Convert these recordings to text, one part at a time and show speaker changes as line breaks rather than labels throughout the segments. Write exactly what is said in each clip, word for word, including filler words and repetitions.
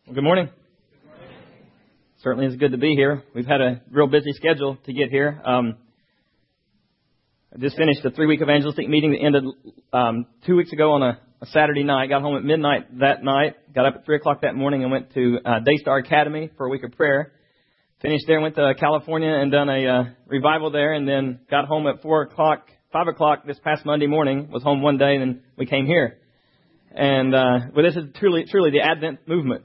Well, good morning. Good morning. Certainly it's good to be here. We've had a real busy schedule to get here. Um, I just finished a three-week evangelistic meeting that ended um, two weeks ago on a, a Saturday night. Got home at midnight that night. Got up at three o'clock that morning and went to uh, Daystar Academy for a week of prayer. Finished there, went to California and done a uh, revival there, and then got home at four o'clock, five o'clock this past Monday morning. Was home one day, and then we came here. And uh, well, this is truly, truly the Advent movement.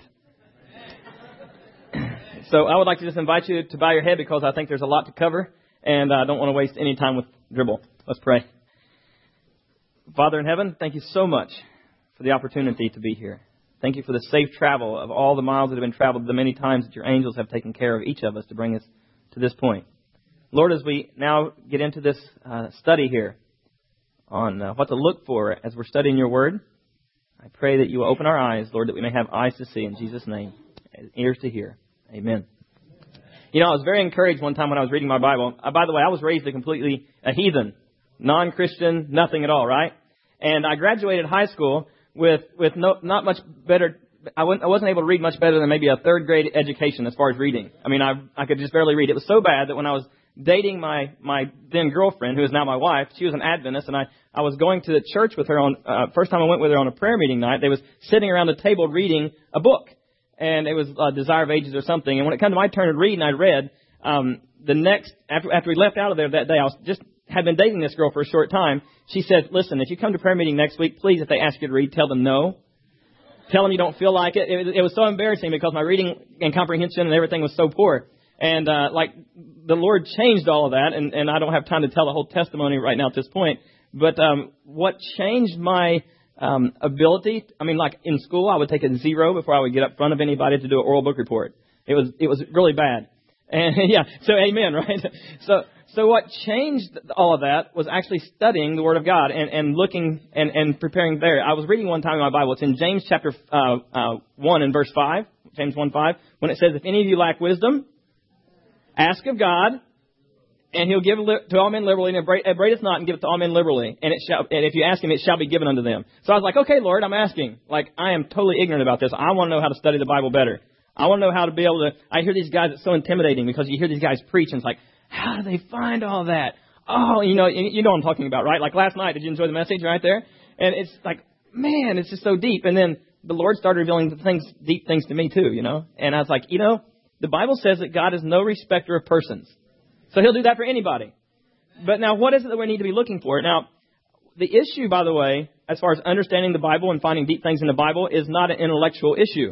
So I would like to just invite you to bow your head because I think there's a lot to cover, and I don't want to waste any time with dribble. Let's pray. Father in heaven, thank you so much for the opportunity to be here. Thank you for the safe travel of all the miles that have been traveled, the many times that your angels have taken care of each of us to bring us to this point. Lord, as we now get into this uh, study here on uh, what to look for as we're studying your word, I pray that you will open our eyes, Lord, that we may have eyes to see in Jesus' name, and ears to hear. Amen. You know, I was very encouraged one time when I was reading my Bible. Uh, by the way, I was raised a completely a heathen, non-Christian, nothing at all, right? And I graduated high school with with no, not much better. I wasn't, I wasn't able to read much better than maybe a third grade education as far as reading. I mean, I I could just barely read. It was so bad that when I was dating my my then girlfriend, who is now my wife, she was an Adventist, and I I was going to the church with her on uh, first time I went with her on a prayer meeting night. They was sitting around the table reading a book. And it was uh, Desire of Ages or something. And when it came to my turn to read, and I read, um, the next, after after we left out of there that day, I was just had been dating this girl for a short time. She said, listen, if you come to prayer meeting next week, please, if they ask you to read, tell them no. Tell them you don't feel like it. It, it was so embarrassing because my reading and comprehension and everything was so poor. And uh, like the Lord changed all of that. And, and I don't have time to tell the whole testimony right now at this point. But um, what changed my Um, ability. I mean, like in school, I would take a zero before I would get up front of anybody to do an oral book report. It was it was really bad. And yeah, so amen, right? So so what changed all of that was actually studying the Word of God and, and looking and, and preparing there. I was reading one time in my Bible. It's in James chapter uh, uh, one and verse five, James one five, when it says, if any of you lack wisdom, ask of God, and he'll give to all men liberally, and upbraideth not, and giveth to all men liberally. And it shall, and if you ask him, it shall be given unto them. So I was like, okay, Lord, I'm asking. Like, I am totally ignorant about this. I want to know how to study the Bible better. I want to know how to be able to, I hear these guys, it's so intimidating because you hear these guys preach, and it's like, how do they find all that? Oh, you know, you know what I'm talking about, right? Like last night, did you enjoy the message right there? And it's like, man, it's just so deep. And then the Lord started revealing the things, deep things to me too, you know? And I was like, you know, the Bible says that God is no respecter of persons. So he'll do that for anybody. But now, what is it that we need to be looking for? Now, the issue, by the way, as far as understanding the Bible and finding deep things in the Bible is not an intellectual issue.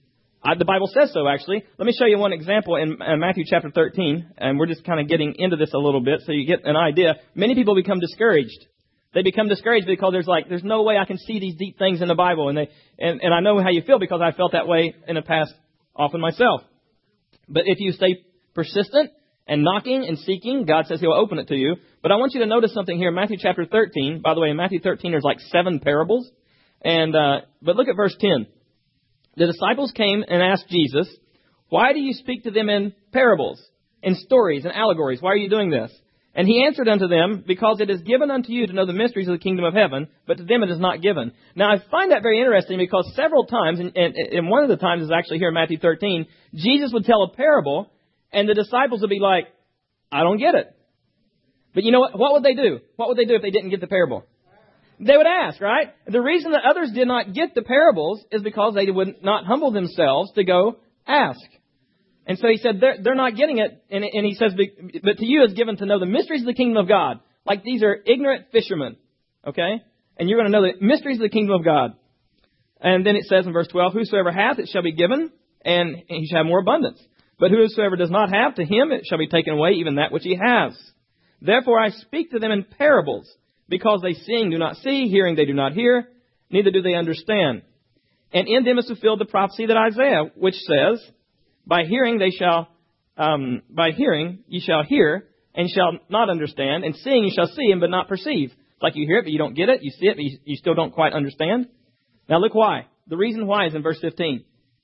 I, the Bible says so, actually. Let me show you one example in, in Matthew chapter thirteen. And we're just kind of getting into this a little bit so you get an idea. Many people become discouraged. They become discouraged because there's like, there's no way I can see these deep things in the Bible. And they, and, and I know how you feel because I felt that way in the past often myself. But if you stay persistent and knocking and seeking, God says he'll open it to you. But I want you to notice something here in Matthew chapter thirteen. By the way, in Matthew thirteen, there's like seven parables. And uh, but look at verse ten. The disciples came and asked Jesus, why do you speak to them in parables, in stories and allegories? Why are you doing this? And he answered unto them, because it is given unto you to know the mysteries of the kingdom of heaven, but to them it is not given. Now, I find that very interesting because several times, and, and, and one of the times is actually here in Matthew thirteen, Jesus would tell a parable, and the disciples would be like, I don't get it. But you know what? What would they do? What would they do if they didn't get the parable? They would ask, right? The reason that others did not get the parables is because they would not humble themselves to go ask. And so he said, they're, they're not getting it. And, and he says, but to you is given to know the mysteries of the kingdom of God. Like these are ignorant fishermen. Okay? And you're going to know the mysteries of the kingdom of God. And then it says in verse twelve, whosoever hath, it shall be given, and he shall have more abundance. But whosoever does not have, to him it shall be taken away, even that which he has. Therefore I speak to them in parables, because they seeing do not see, hearing they do not hear, neither do they understand. And in them is fulfilled the prophecy that Isaiah, which says, by hearing they shall, um, by hearing ye shall hear, and shall not understand, and seeing you shall see, and but not perceive. It's like you hear it, but you don't get it. You see it, but you, you still don't quite understand. Now look why. The reason why is in verse fifteen.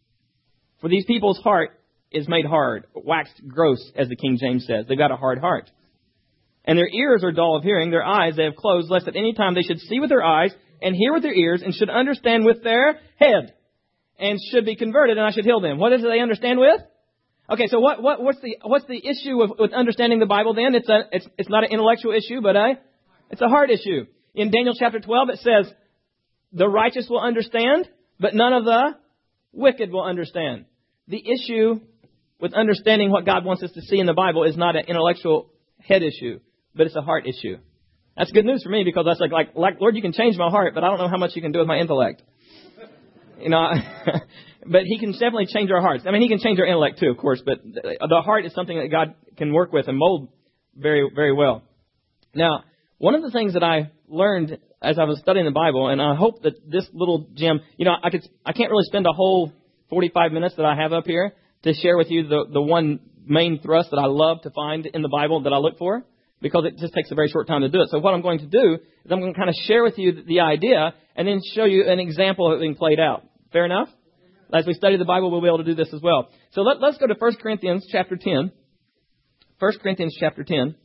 For these people's heart is made hard, waxed gross, as the King James says. They've got a hard heart. And their ears are dull of hearing, their eyes they have closed, lest at any time they should see with their eyes, and hear with their ears, and should understand with their head, and should be converted, and I should heal them. What do they understand with? Okay, so what, what, what's the, what's the issue with, with understanding the Bible then? It's a, it's, it's not an intellectual issue, but a, it's a heart issue. In Daniel chapter twelve, it says, the righteous will understand, but none of the wicked will understand. The issue with understanding what God wants us to see in the Bible is not an intellectual head issue, but it's a heart issue. That's good news for me because that's like, like, like, Lord, you can change my heart, but I don't know how much you can do with my intellect. You know, but He can definitely change our hearts. I mean, He can change our intellect too, of course, but the heart is something that God can work with and mold very, very well. Now, one of the things that I learned as I was studying the Bible, and I hope that this little gem, you know, I could, I can't really spend a whole forty-five minutes that I have up here to share with you the, the one main thrust that I love to find in the Bible that I look for, because it just takes a very short time to do it. So what I'm going to do is I'm going to kind of share with you the idea and then show you an example of it being played out. Fair enough? As we study the Bible, we'll be able to do this as well. So let, let's go to First Corinthians chapter ten. First Corinthians chapter ten.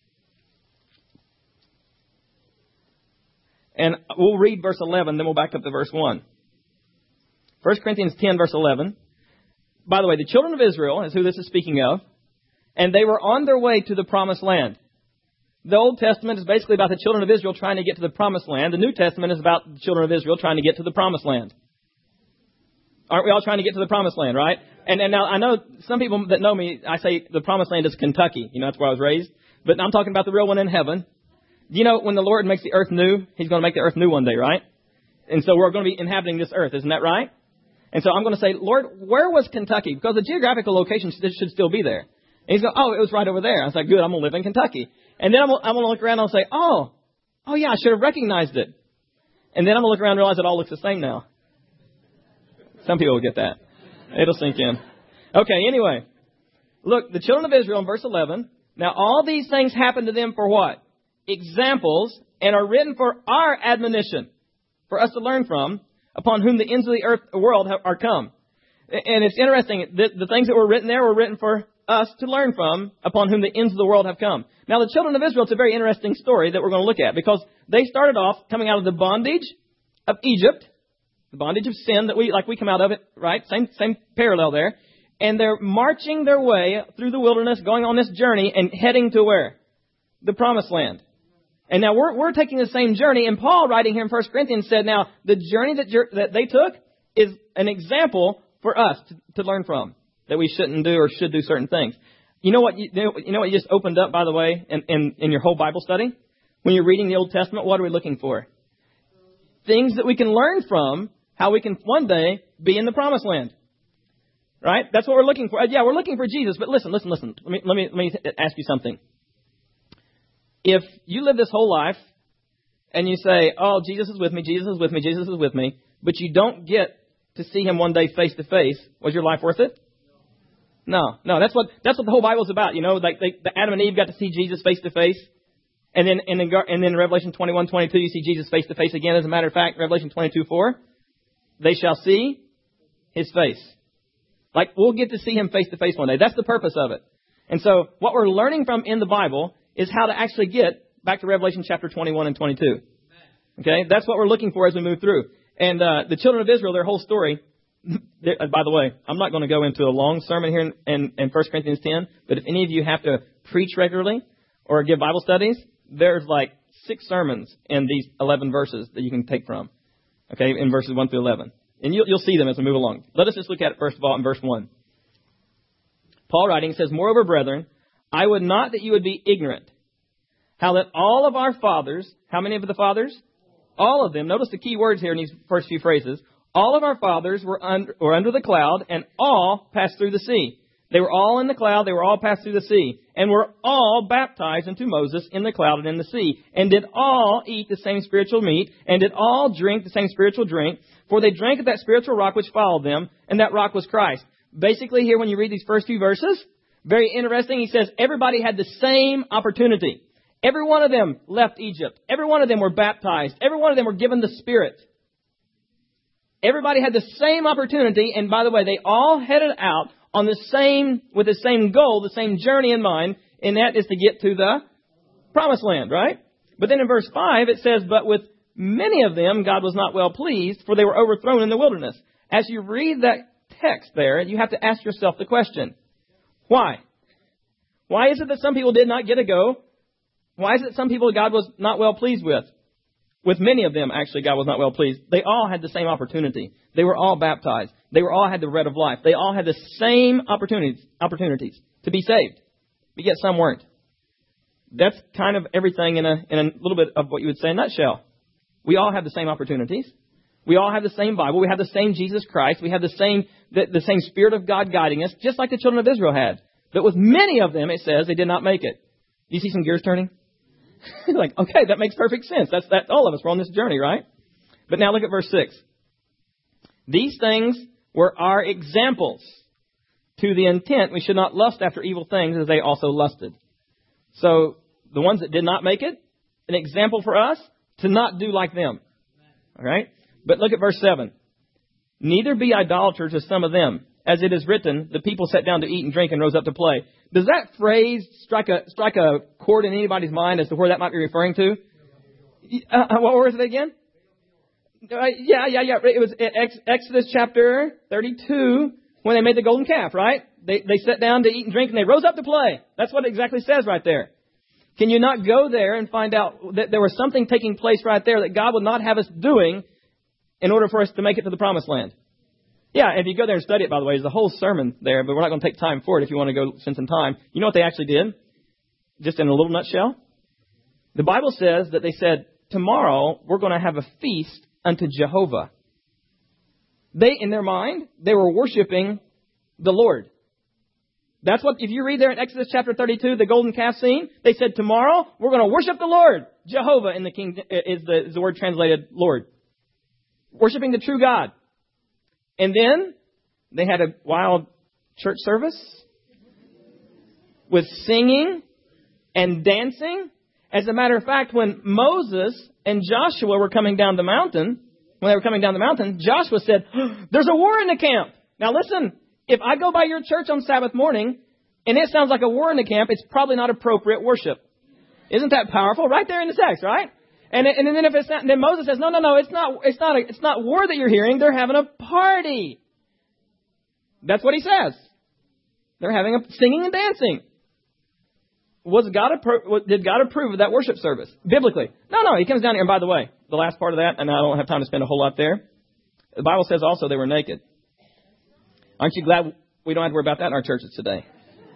And we'll read verse eleven, then we'll back up to verse one. First Corinthians ten, verse eleven. By the way, the children of Israel is who this is speaking of. And they were on their way to the promised land. The Old Testament is basically about the children of Israel trying to get to the promised land. The New Testament is about the children of Israel trying to get to the promised land. Aren't we all trying to get to the promised land, right? And, and now I know some people that know me, I say the promised land is Kentucky. You know, that's where I was raised. But I'm talking about the real one in heaven. You know, when the Lord makes the earth new, He's going to make the earth new one day, right? And so we're going to be inhabiting this earth. Isn't that right? And so I'm going to say, Lord, where was Kentucky? Because the geographical location should, should still be there. And He's going, oh, it was right over there. I was like, good, I'm going to live in Kentucky. And then I'm, I'm going to look around and I'll say, oh, oh yeah, I should have recognized it. And then I'm going to look around and realize it all looks the same now. Some people will get that. It'll sink in. Okay, anyway. Look, the children of Israel in verse eleven. Now, all these things happen to them for what? Examples, and are written for our admonition, for us to learn from, upon whom the ends of the earth, the world have, are come. And it's interesting, the, the things that were written there were written for us to learn from, upon whom the ends of the world have come. Now, the children of Israel, it's a very interesting story that we're going to look at, because they started off coming out of the bondage of Egypt, the bondage of sin that we, like we come out of it, right? Same, same parallel there. And they're marching their way through the wilderness, going on this journey and heading to where? The promised land. And now we're, we're taking the same journey. And Paul, writing here in First Corinthians, said, now, the journey that, that they took is an example for us to, to learn from, that we shouldn't do or should do certain things. You know what you, you know what you just opened up, by the way, in, in, in your whole Bible study? When you're reading the Old Testament, what are we looking for? Things that we can learn from, how we can one day be in the promised land. Right? That's what we're looking for. Yeah, we're looking for Jesus. But listen, listen, listen. Let me, let me, let me ask you something. If you live this whole life and you say, oh, Jesus is with me, Jesus is with me, Jesus is with me, but you don't get to see Him one day face to face, was your life worth it? No, no. That's what that's what the whole Bible's about. You know, like they, the Adam and Eve got to see Jesus face to face, and then and then and then Revelation twenty-one, twenty-two, you see Jesus face to face again. As a matter of fact, Revelation twenty-two, four, they shall see His face. Like we'll get to see Him face to face one day. That's the purpose of it. And so what we're learning from in the Bible is how to actually get back to Revelation chapter twenty-one and twenty-two. Okay, that's what we're looking for as we move through. And uh, the children of Israel, their whole story. By the way, I'm not going to go into a long sermon here in, in, in First Corinthians ten, but if any of you have to preach regularly or give Bible studies, there's like six sermons in these eleven verses that you can take from. Okay, in verses one through eleven. And you'll, you'll see them as we move along. Let us just look at it first of all in verse one. Paul writing says, moreover, brethren, I would not that you would be ignorant, how that all of our fathers, how many of the fathers? All of them. Notice the key words here in these first few phrases. All of our fathers were under, were under the cloud, and all passed through the sea. They were all in the cloud, they were all passed through the sea, and were all baptized into Moses in the cloud and in the sea, and did all eat the same spiritual meat, and did all drink the same spiritual drink, for they drank of that spiritual rock which followed them, and that rock was Christ. Basically, here when you read these first few verses, very interesting, he says everybody had the same opportunity. Every one of them left Egypt. Every one of them were baptized. Every one of them were given the Spirit. Everybody had the same opportunity, and by the way, they all headed out on the same, with the same goal, the same journey in mind, and that is to get to the promised land, right? But then in verse five, it says, but with many of them God was not well pleased, for they were overthrown in the wilderness. as you read that text there, you have to ask yourself the question, why? Why is it that some people did not get a go? Why is it some people God was not well pleased with? With many of them, actually, God was not well pleased. They all had the same opportunity. They were all baptized. They were all had the bread of life. They all had the same opportunities, opportunities to be saved. But yet some weren't. That's kind of everything in a, in a little bit of what you would say in a nutshell. We all have the same opportunities. We all have the same Bible. We have the same Jesus Christ. We have the same, the, the same Spirit of God guiding us, just like the children of Israel had. But with many of them, it says they did not make it. Do you see some gears turning? Like, okay, that makes perfect sense. That's, that's all of us. We're on this journey, right? But now look at verse six. These things were our examples, to the intent we should not lust after evil things as they also lusted. So the ones that did not make it, an example for us to not do like them. All right? But look at verse seven. Neither be idolaters as some of them. As it is written, the people sat down to eat and drink and rose up to play. Does that phrase strike a strike a chord in anybody's mind as to where that might be referring to? Uh, what was it again? Uh, yeah, yeah, yeah. It was Ex- Exodus chapter thirty-two when they made the golden calf, right? They they sat down to eat and drink and they rose up to play. That's what it exactly says right there. Can you not go there and find out that there was something taking place right there that God would not have us doing in order for us to make it to the promised land? Yeah, if you go there and study it, by the way, there's a whole sermon there, but we're not going to take time for it if you want to go spend some time. You know what they actually did? Just in a little nutshell. The Bible says that they said, tomorrow we're going to have a feast unto Jehovah. They, in their mind, they were worshiping the Lord. That's what, if you read there in Exodus chapter thirty-two, the golden calf scene, they said, tomorrow we're going to worship the Lord. Jehovah in the king is the, is the word translated Lord. Worshiping the true God. And then they had a wild church service with singing and dancing. As a matter of fact, when Moses and Joshua were coming down the mountain, when they were coming down the mountain, Joshua said, there's a war in the camp. Now listen, if I go by your church on Sabbath morning and it sounds like a war in the camp, it's probably not appropriate worship. Isn't that powerful? Right there in the text, right? And, and then if it's not, then Moses says, no, no, no, it's not, it's not, a, it's not war that you're hearing. They're having a party. That's what he says. They're having a singing and dancing. Was God, appro- did God approve of that worship service? Biblically. No, no, he comes down here. And by the way, the last part of that, and I don't have time to spend a whole lot there. The Bible says also they were naked. Aren't you glad we don't have to worry about that in our churches today?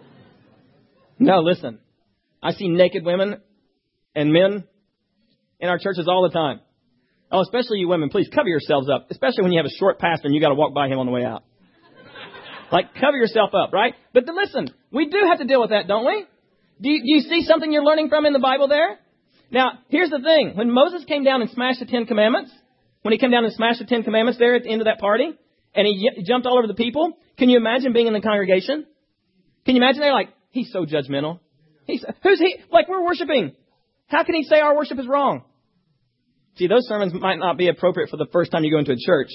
No, listen. I see naked women and men in our churches all the time. Oh, especially you women, please cover yourselves up. Especially when you have a short pastor and you got to walk by him on the way out. Like, cover yourself up, right? But listen, we do have to deal with that, don't we? Do you, do you see something you're learning from in the Bible there? Now, here's the thing. When Moses came down and smashed the Ten Commandments, when he came down and smashed the Ten Commandments there at the end of that party, and he y- jumped all over the people, can you imagine being in the congregation? Can you imagine they're like, he's so judgmental. He's, who's he? Like, we're worshiping. How can he say our worship is wrong? See, those sermons might not be appropriate for the first time you go into a church.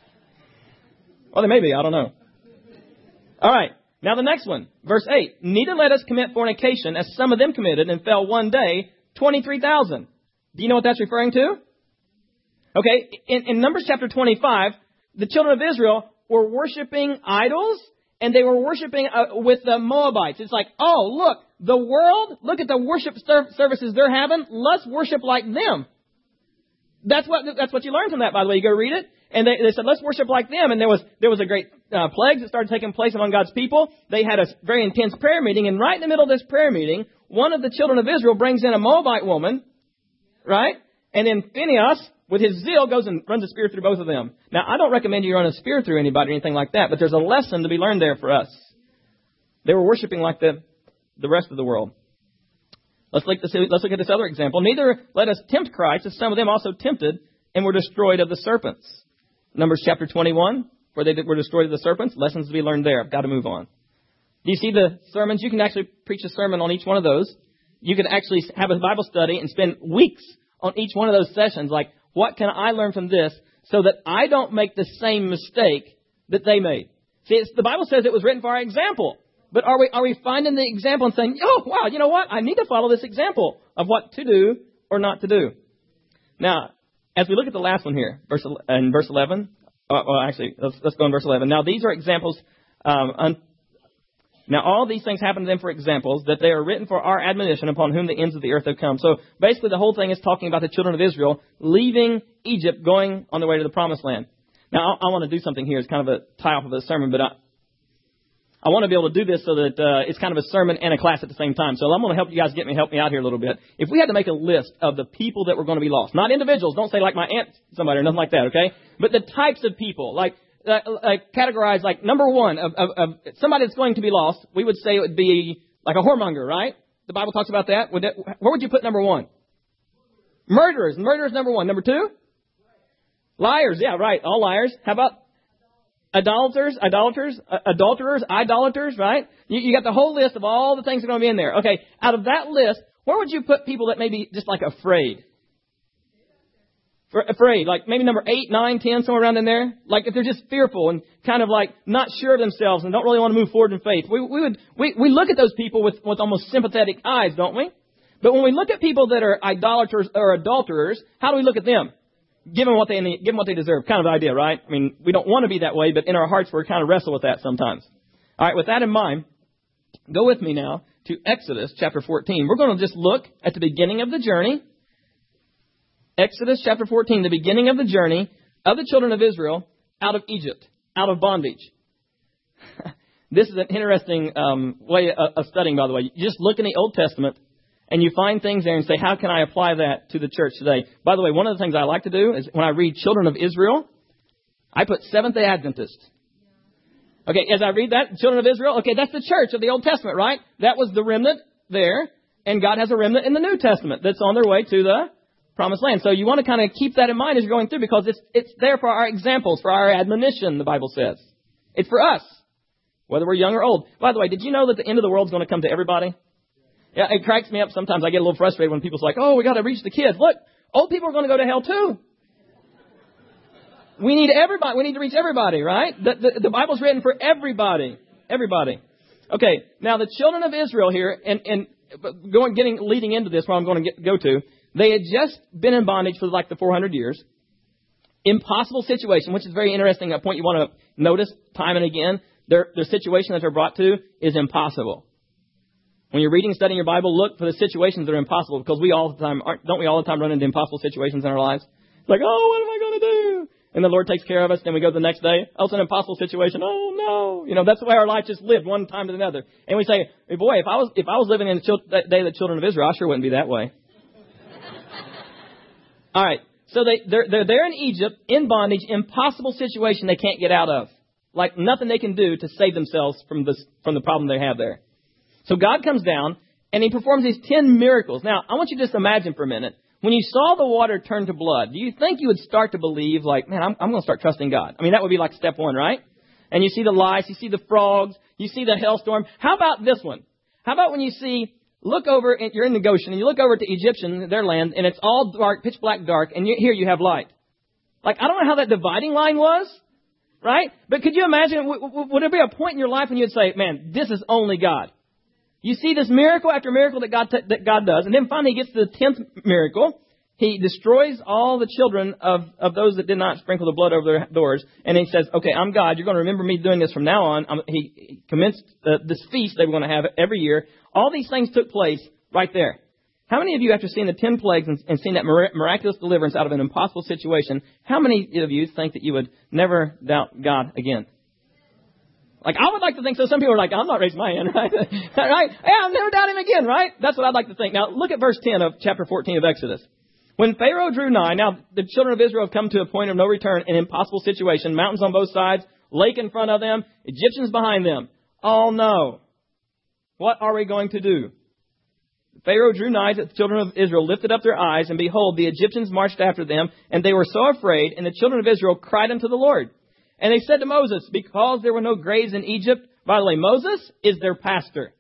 Well, they may be. I don't know. All right. Now the next one. Verse eight. Neither let us commit fornication as some of them committed and fell one day twenty-three thousand. Do you know what that's referring to? Okay. In, in Numbers chapter twenty-five, the children of Israel were worshiping idols and they were worshiping uh, with the Moabites. It's like, oh, look, the world, look at the worship ser- services they're having. Let's worship like them. That's what that's what you learn from that, by the way. You go read it. And they, they said, let's worship like them. And there was there was a great uh, plague that started taking place among God's people. They had a very intense prayer meeting. And right in the middle of this prayer meeting, one of the children of Israel brings in a Moabite woman, right? And then Phinehas, with his zeal, goes and runs a spear through both of them. Now, I don't recommend you run a spear through anybody or anything like that, but there's a lesson to be learned there for us. They were worshiping like the, the rest of the world. Let's look, let's look at this other example. Neither let us tempt Christ, as some of them also tempted and were destroyed of the serpents. Numbers chapter twenty-one, where they were destroyed of the serpents. Lessons to be learned there. I've got to move on. Do you see the sermons? You can actually preach a sermon on each one of those. You can actually have a Bible study and spend weeks on each one of those sessions. Like, what can I learn from this so that I don't make the same mistake that they made? See, it's, the Bible says it was written for our example. But are we are we finding the example and saying, oh, wow, you know what? I need to follow this example of what to do or not to do. Now, as we look at the last one here, verse in verse eleven, Uh, well, actually, let's, let's go in verse eleven. Now, these are examples. Um, un, now, all these things happen to them for examples, that they are written for our admonition, upon whom the ends of the earth have come. So, basically, the whole thing is talking about the children of Israel leaving Egypt, going on their way to the promised land. Now, I, I want to do something here. It's kind of a tie-off of the sermon, but I, I want to be able to do this so that uh, it's kind of a sermon and a class at the same time. So I'm going to help you guys get me help me out here a little bit. If we had to make a list of the people that were going to be lost, not individuals, don't say like my aunt, somebody or nothing like that, okay? But the types of people, like uh, like categorized, like number one of, of, of somebody that's going to be lost, we would say it would be like a whoremonger, right? The Bible talks about that. Would that. Where would you put number one? Murderers. Murderers number one. Number two? Liars. Yeah, right. All liars. How about Idolaters, idolaters, uh, adulterers, idolaters, right? You, you got the whole list of all the things that are going to be in there. Okay, out of that list, where would you put people that may be just like afraid? For, afraid, like maybe number eight, nine, ten, somewhere around in there. Like if they're just fearful and kind of like not sure of themselves and don't really want to move forward in faith. We, we would we, we look at those people with, with almost sympathetic eyes, don't we? But when we look at people that are idolaters or adulterers, how do we look at them? Give them what they need, give them what they deserve. Kind of the idea, right? I mean, we don't want to be that way, but in our hearts, we're kind of wrestle with that sometimes. All right, with that in mind, go with me now to Exodus chapter fourteen. We're going to just look at the beginning of the journey. Exodus chapter fourteen, the beginning of the journey of the children of Israel out of Egypt, out of bondage. This is an interesting um, way of, of studying, by the way. You just look in the Old Testament, and you find things there and say, how can I apply that to the church today? By the way, one of the things I like to do is when I read children of Israel, I put Seventh-day Adventist. Okay, as I read that, children of Israel, okay, that's the church of the Old Testament, right? That was the remnant there, and God has a remnant in the New Testament that's on their way to the promised land. So you want to kind of keep that in mind as you're going through, because it's it's there for our examples, for our admonition, the Bible says. It's for us, whether we're young or old. By the way, did you know that the end of the world is going to come to everybody? Yeah, it cracks me up sometimes. I get a little frustrated when people's like, oh, we got to reach the kids. Look, old people are going to go to hell too. We need everybody. We need to reach everybody, right? The, the, the Bible's written for everybody. Everybody. Okay, now the children of Israel here, and, and going, getting, leading into this, where I'm going to get, go to, they had just been in bondage for like the four hundred years. Impossible situation, which is very interesting. A point you want to notice time and again. Their, their situation that they're brought to is impossible. When you're reading and studying your Bible, look for the situations that are impossible, because we all the time, aren't, don't we all the time run into impossible situations in our lives? It's like, oh, what am I going to do? And the Lord takes care of us. Then we go the next day. Oh, it's an impossible situation. Oh, no. You know, that's the way our life just lived one time to another. And we say, hey, boy, if I was if I was living in the chil- that day of the children of Israel, I sure wouldn't be that way. All right. So they, they're, they're there in Egypt, in bondage, impossible situation they can't get out of. Like nothing they can do to save themselves from this, from the problem they have there. So God comes down, and He performs these ten miracles. Now, I want you to just imagine for a minute. When you saw the water turn to blood, do you think you would start to believe, like, man, I'm, I'm going to start trusting God? I mean, that would be like step one, right? And you see the lice, you see the frogs, you see the hailstorm. How about this one? How about when you see, look over, you're in the Goshen, and you look over to Egyptian, their land, and it's all dark, pitch black dark, and you, here you have light. Like, I don't know how that dividing line was, right? But could you imagine, w- w- would there be a point in your life when you'd say, man, this is only God? You see this miracle after miracle that God t- that God does. And then finally he gets to the tenth miracle. He destroys all the children of, of those that did not sprinkle the blood over their doors. And he says, okay, I'm God. You're going to remember me doing this from now on. Um, he, he commenced uh, this feast they were going to have every year. All these things took place right there. How many of you, after seeing the ten plagues and, and seeing that miraculous deliverance out of an impossible situation, how many of you think that you would never doubt God again? Like, I would like to think so. Some people are like, I'm not raising my hand, right? right? Hey, I'll never doubt Him again, right? That's what I'd like to think. Now, look at verse ten of chapter fourteen of Exodus. When Pharaoh drew nigh, now the children of Israel have come to a point of no return, an impossible situation, mountains on both sides, lake in front of them, Egyptians behind them. Oh, no. What are we going to do? Pharaoh drew nigh, that the children of Israel lifted up their eyes, and behold, the Egyptians marched after them, and they were so afraid, and the children of Israel cried unto the Lord. And they said to Moses, because there were no graves in Egypt. By the way, Moses is their pastor.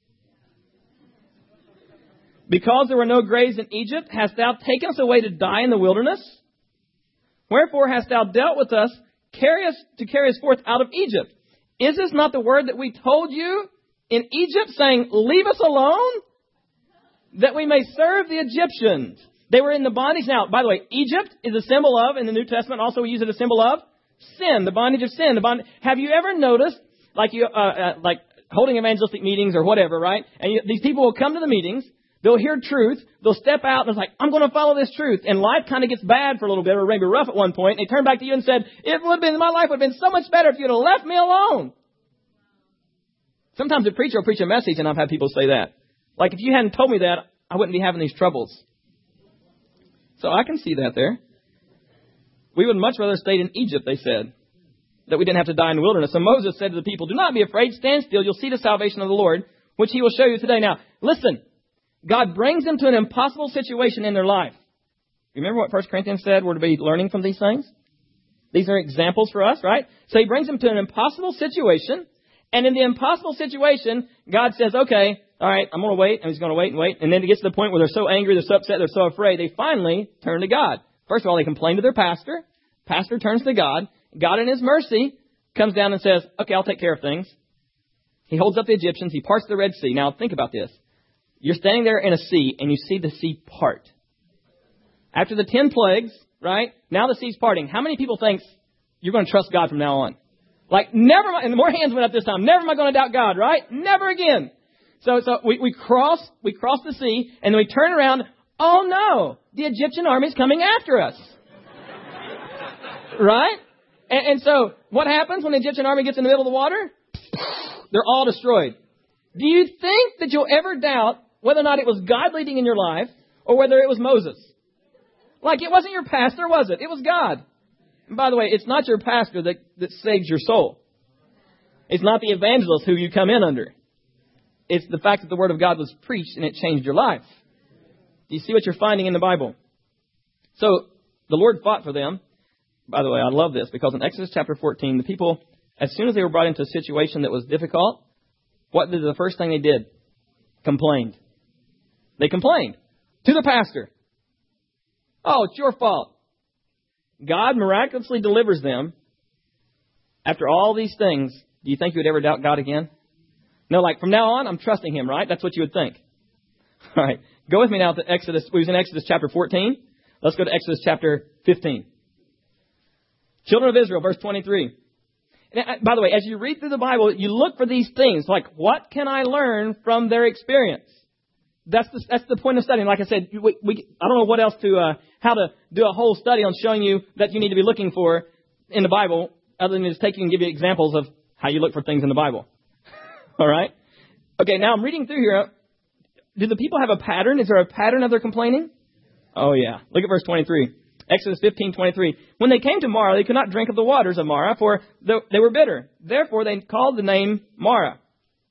Because there were no graves in Egypt, hast thou taken us away to die in the wilderness? Wherefore hast thou dealt with us, carry us to carry us forth out of Egypt? Is this not the word that we told you in Egypt, saying, leave us alone, that we may serve the Egyptians? They were in the bondage. Now, by the way, Egypt is a symbol of, in the New Testament, also we use it as a symbol of Sin, the bondage of sin. The bond. Have you ever noticed, like you, uh, uh, like holding evangelistic meetings or whatever, right? And you, these people will come to the meetings. They'll hear truth. They'll step out and it's like, I'm going to follow this truth. And life kind of gets bad for a little bit or maybe rough at one point. And they turn back to you and said, it would have been, my life would have been so much better if you'd have left me alone. Sometimes a preacher will preach a message and I've had people say that. Like, if you hadn't told me that, I wouldn't be having these troubles. So I can see that there. We would much rather stayed in Egypt, they said, that we didn't have to die in the wilderness. So Moses said to the people, do not be afraid, stand still. You'll see the salvation of the Lord, which he will show you today. Now, listen, God brings them to an impossible situation in their life. Remember what First Corinthians said? We're to be learning from these things. These are examples for us, right? So he brings them to an impossible situation. And in the impossible situation, God says, okay, all right, I'm going to wait. And he's going to wait and wait. And then it gets to the point where they're so angry, they're so upset, they're so afraid. They finally turn to God. First of all, they complain to their pastor. Pastor turns to God. God in his mercy comes down and says, okay, I'll take care of things. He holds up the Egyptians. He parts the Red Sea. Now think about this. You're standing there in a sea and you see the sea part. After the ten plagues, right? Now the sea's parting. How many people think you're going to trust God from now on? Like, never, and more hands went up this time. Never am I going to doubt God, right? Never again. So, so we, we cross, we cross the sea and then we turn around. Oh no, the Egyptian army's coming after us. Right? And, and so what happens when the Egyptian army gets in the middle of the water? They're all destroyed. Do you think that you'll ever doubt whether or not it was God leading in your life or whether it was Moses? Like, it wasn't your pastor, was it? It was God. And by the way, it's not your pastor that, that saves your soul. It's not the evangelist who you come in under. It's the fact that the Word of God was preached and it changed your life. Do you see what you're finding in the Bible? So the Lord fought for them. By the way, I love this because in Exodus chapter fourteen, the people, as soon as they were brought into a situation that was difficult, what did the first thing they did? Complained. They complained to the pastor. Oh, it's your fault. God miraculously delivers them. After all these things, do you think you would ever doubt God again? No, like from now on, I'm trusting him, right? That's what you would think. All right. Go with me now to Exodus. We was in Exodus chapter fourteen. Let's go to Exodus chapter fifteen. Children of Israel, verse twenty-three. And by the way, as you read through the Bible, you look for these things like, what can I learn from their experience? That's the, that's the point of studying. Like I said, we, we, I don't know what else to, uh, how to do a whole study on showing you that you need to be looking for in the Bible, other than just taking and give you examples of how you look for things in the Bible. All right. Okay. Now I'm reading through here. Do the people have a pattern? Is there a pattern of their complaining? Oh yeah. Look at verse twenty-three. Exodus fifteen twenty-three. When they came to Marah, they could not drink of the waters of Marah, for they were bitter. Therefore, they called the name Marah.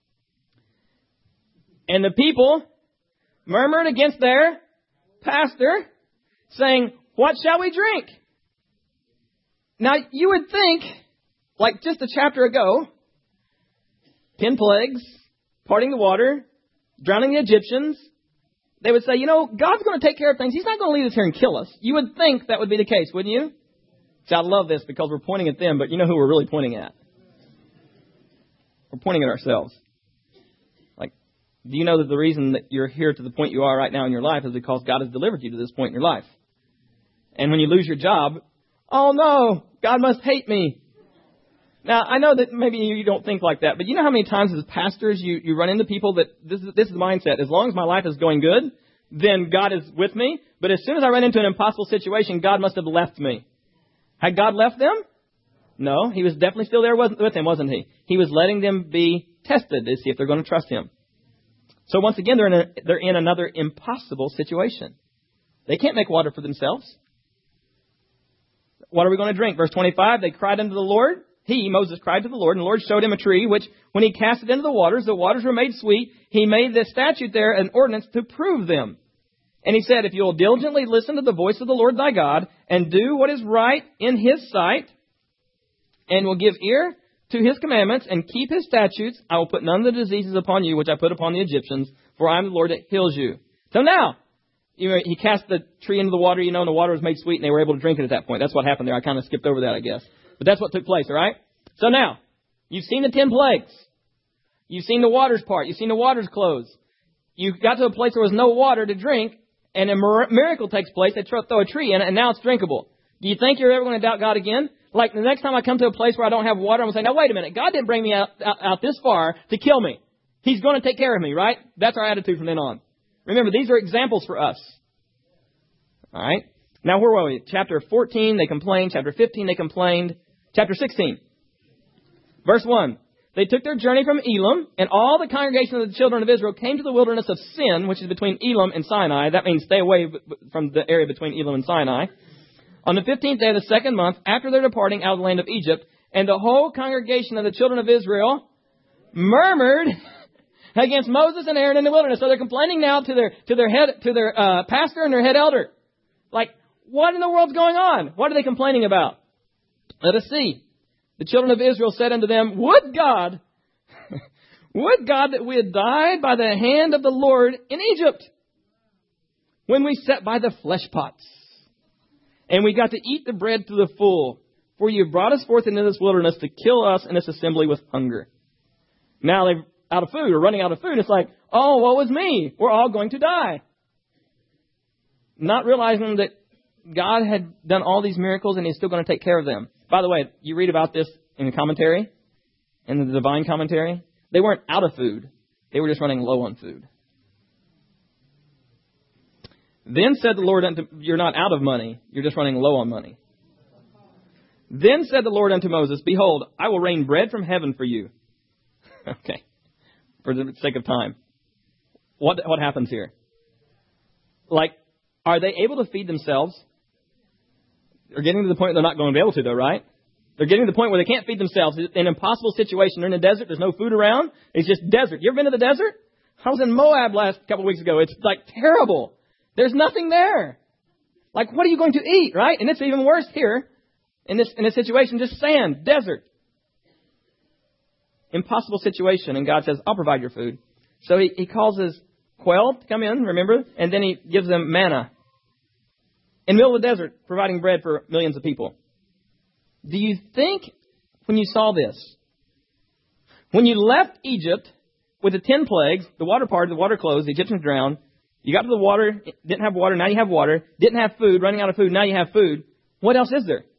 And the people murmured against their pastor, saying, what shall we drink? Now, you would think, like just a chapter ago, ten plagues, parting the water, drowning the Egyptians, they would say, you know, God's going to take care of things. He's not going to leave us here and kill us. You would think that would be the case, wouldn't you? See, I love this because we're pointing at them, but you know who we're really pointing at? We're pointing at ourselves. Like, do you know that the reason that you're here to the point you are right now in your life is because God has delivered you to this point in your life? And when you lose your job, oh no, God must hate me. Now, I know that maybe you don't think like that, but you know how many times as pastors you, you run into people that this is, this is the mindset. As long as my life is going good, then God is with me. But as soon as I run into an impossible situation, God must have left me. Had God left them? No, he was definitely still there with them, wasn't he? He was letting them be tested to see if they're going to trust him. So once again, they're in, a, they're in another impossible situation. They can't make water for themselves. What are we going to drink? Verse twenty-five, they cried unto the Lord. He, Moses, cried to the Lord, and the Lord showed him a tree, which when he cast it into the waters, the waters were made sweet. He made this statute there an ordinance to prove them. And he said, if you will diligently listen to the voice of the Lord thy God, and do what is right in his sight, and will give ear to his commandments, and keep his statutes, I will put none of the diseases upon you, which I put upon the Egyptians, for I am the Lord that heals you. So now, you know, he cast the tree into the water, you know, and the water was made sweet, and they were able to drink it at that point. That's what happened there. I kind of skipped over that, I guess. But that's what took place, all right? So now, you've seen the ten plagues. You've seen the waters part. You've seen the waters close. You got to a place where there was no water to drink, and a miracle takes place. They throw a tree in it, and now it's drinkable. Do you think you're ever going to doubt God again? Like the next time I come to a place where I don't have water, I'm going to say, now wait a minute. God didn't bring me out, out, out this far to kill me. He's going to take care of me, right? That's our attitude from then on. Remember, these are examples for us. All right. Now, where were we? Chapter fourteen, they complained. Chapter fifteen, they complained. Chapter sixteen, verse one. They took their journey from Elim, and all the congregation of the children of Israel came to the wilderness of Sin, which is between Elim and Sinai. That means stay away from the area between Elim and Sinai. On the fifteenth day of the second month, after their departing out of the land of Egypt, and the whole congregation of the children of Israel murmured against Moses and Aaron in the wilderness. So they're complaining now to their to their head to their uh, pastor and their head elder. Like, what in the world's going on? What are they complaining about? Let us see. The children of Israel said unto them, Would God, would God that we had died by the hand of the Lord in Egypt, when we sat by the flesh pots, and we got to eat the bread to the full. For you brought us forth into this wilderness to kill us in this assembly with hunger. Now they're out of food or running out of food. It's like, oh, woe is me. We're all going to die. Not realizing that God had done all these miracles and He's still going to take care of them. By the way, you read about this in the commentary, in the divine commentary. They weren't out of food. They were just running low on food. Then said the Lord unto, you're not out of money. You're just running low on money. Then said the Lord unto Moses, Behold, I will rain bread from heaven for you. Okay. For the sake of time. What, what happens here? Like, are they able to feed themselves? They're getting to the point they're not going to be able to, though, right? They're getting to the point where they can't feed themselves. It's an impossible situation. They're in the desert. There's no food around. It's just desert. You ever been to the desert? I was in Moab last couple of weeks ago. It's like terrible. There's nothing there. Like, what are you going to eat, right? And it's even worse here in this in this situation. Just sand, desert. Impossible situation. And God says, I'll provide your food. So he, he calls his quail to come in, remember? And then he gives them manna. In the middle of the desert, providing bread for millions of people. Do you think when you saw this, when you left Egypt with the ten plagues, the water parted, the water closed, the Egyptians drowned, you got to the water, didn't have water, now you have water, didn't have food, running out of food, now you have food. What else is there?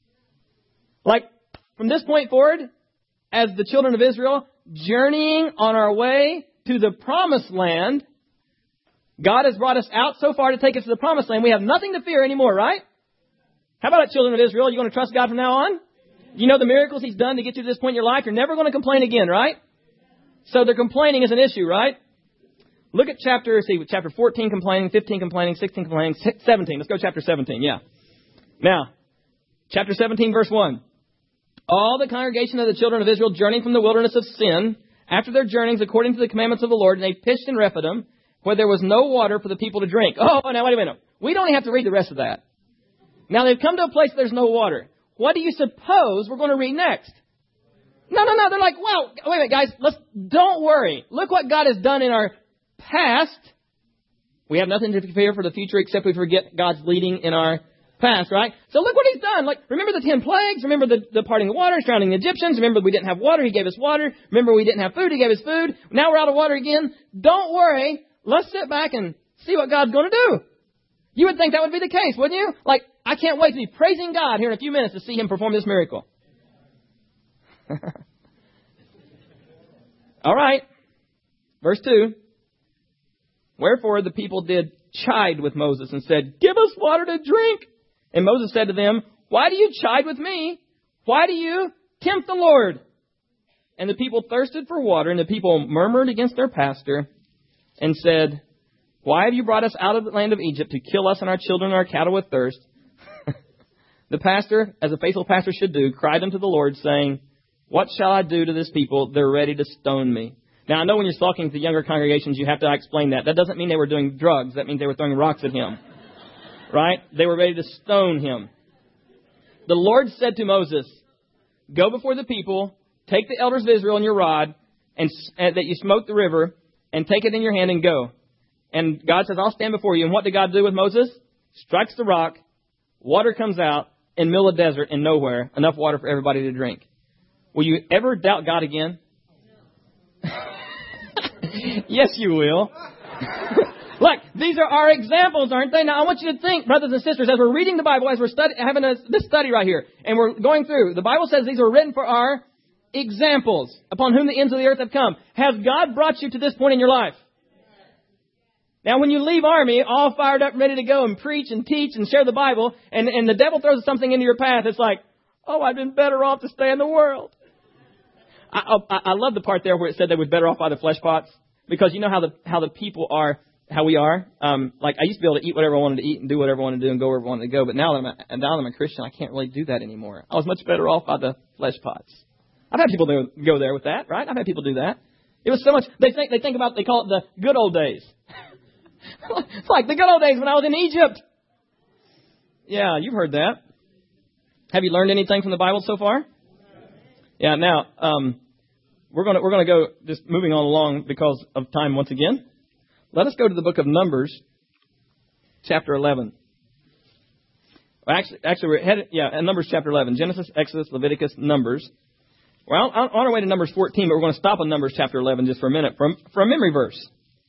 Like, from this point forward, as the children of Israel, journeying on our way to the promised land, God has brought us out so far to take us to the promised land. We have nothing to fear anymore, right? How about it, children of Israel? You going to trust God from now on? You know the miracles He's done to get you to this point in your life. You're never going to complain again, right? So the complaining is an issue, right? Look at chapter, see, chapter fourteen complaining, fifteen complaining, sixteen complaining, seventeen. Let's go chapter seventeen, yeah. Now, chapter seventeen, verse one. All the congregation of the children of Israel journeyed from the wilderness of Sin after their journeys according to the commandments of the Lord, and they pitched in Rephidim, where there was no water for the people to drink. Oh, now wait a minute. We don't have to read the rest of that. Now they've come to a place where there's no water. What do you suppose we're going to read next? No, no, no. They're like, wow, wait a minute, guys. Let's, don't worry. Look what God has done in our past. We have nothing to fear for the future except we forget God's leading in our past, right? So look what He's done. Like, remember the ten plagues? Remember the, the parting of water, drowning the Egyptians? Remember we didn't have water, He gave us water. Remember we didn't have food, He gave us food. Now we're out of water again. Don't worry. Let's sit back and see what God's going to do. You would think that would be the case, wouldn't you? Like, I can't wait to be praising God here in a few minutes to see Him perform this miracle. All right. Verse two. Wherefore the people did chide with Moses and said, Give us water to drink. And Moses said to them, Why do you chide with me? Why do you tempt the Lord? And the people thirsted for water, and the people murmured against their pastor and said, Why have you brought us out of the land of Egypt to kill us and our children and our cattle with thirst? The pastor, as a faithful pastor should do, cried unto the Lord, saying, What shall I do to this people? They're ready to stone me. Now, I know when you're talking to younger congregations, you have to explain that. That doesn't mean they were doing drugs. That means they were throwing rocks at him. Right? They were ready to stone him. The Lord said to Moses, Go before the people, take the elders of Israel in your rod, and uh, that you smote the river, and take it in your hand and go. And God says, I'll stand before you. And what did God do with Moses? Strikes the rock, water comes out in the middle of the desert and nowhere, enough water for everybody to drink. Will you ever doubt God again? Yes, you will. Look, these are our examples, aren't they? Now, I want you to think, brothers and sisters, as we're reading the Bible, as we're study, having a, this study right here, and we're going through, the Bible says these are written for our examples, upon whom the ends of the earth have come. Has God brought you to this point in your life? Now, when you leave Army, all fired up, ready to go and preach and teach and share the Bible, and, and the devil throws something into your path, it's like, oh, I've been better off to stay in the world. I, I, I love the part there where it said they were better off by the flesh pots, because you know how the how the people are, how we are. Um, like I used to be able to eat whatever I wanted to eat and do whatever I wanted to do and go wherever I wanted to go, but now that I'm a, now that I'm a Christian, I can't really do that anymore. I was much better off by the flesh pots. I've had people go there with that, right? I've had people do that. It was so much. They think they think about they call it the good old days. It's like the good old days when I was in Egypt. Yeah, you've heard that. Have you learned anything from the Bible so far? Yeah. Now um, we're gonna we're gonna go just moving on along because of time once again. Let us go to the book of Numbers, chapter eleven. Well, actually, actually we're headed yeah, Numbers chapter eleven. Genesis, Exodus, Leviticus, Numbers. Well, on our way to Numbers fourteen, but we're going to stop on Numbers chapter eleven just for a minute for, for a memory verse.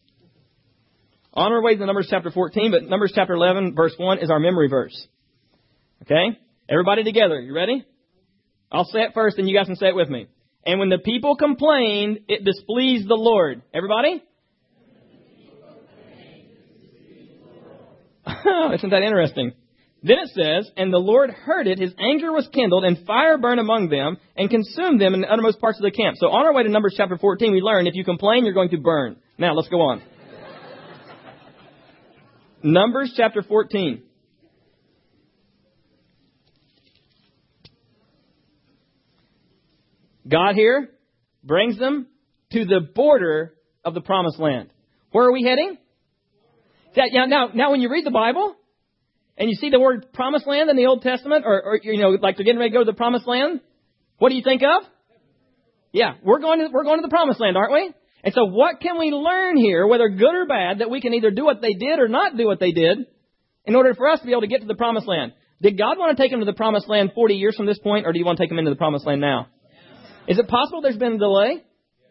On our way to Numbers chapter fourteen, but Numbers chapter eleven, verse one is our memory verse. Okay? Everybody together. You ready? I'll say it first and you guys can say it with me. And when the people complained, it displeased the Lord. Everybody? Isn't that interesting? Then it says, and the Lord heard it, his anger was kindled, and fire burned among them, and consumed them in the uttermost parts of the camp. So on our way to Numbers chapter fourteen, we learn if you complain, you're going to burn. Now, let's go on. Numbers chapter fourteen. God here brings them to the border of the promised land. Where are we heading? Now, now, now when you read the Bible, and you see the word promised land in the Old Testament, or, or you know, like they're getting ready to go to the promised land, what do you think of? Yeah, we're going to we're going to the promised land, aren't we? And so what can we learn here, whether good or bad, that we can either do what they did or not do what they did in order for us to be able to get to the promised land? Did God want to take them to the promised land forty years from this point, or do you want to take them into the promised land now? Is it possible there's been a delay?